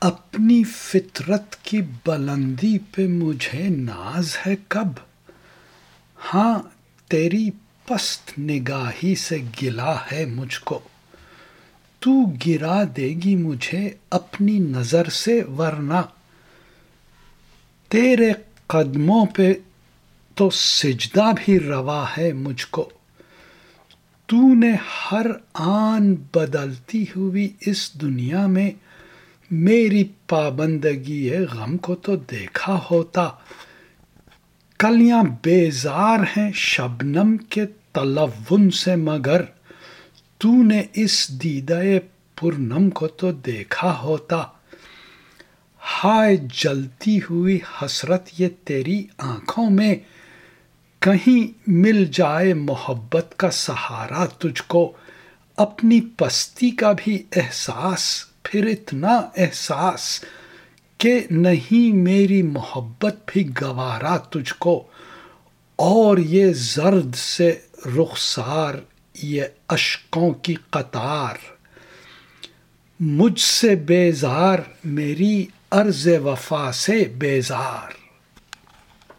اپنی فطرت کی بلندی پہ مجھے ناز ہے کب؟ ہاں تیری پست نگاہی سے گلہ ہے مجھ کو، تو گرا دے گی مجھے اپنی نظر سے ورنہ تیرے قدموں پہ تو سجدہ بھی روا ہے مجھ کو۔ تو نے ہر آن بدلتی ہوئی اس دنیا میں میری پابندگی غم کو تو دیکھا ہوتا۔ کلیاں بیزار ہیں شبنم کے تلون سے مگر تو نے اس دیدہ پرنم کو تو دیکھا ہوتا۔ ہائے جلتی ہوئی حسرت یہ تیری آنکھوں میں، کہیں مل جائے محبت کا سہارا تجھ کو، اپنی پستی کا بھی احساس، پھر اتنا احساس کہ نہیں میری محبت بھی گوارا تجھ کو، اور یہ زرد سے رخسار یہ اشکوں کی قطار، مجھ سے بیزار میری عرض وفا سے بیزار۔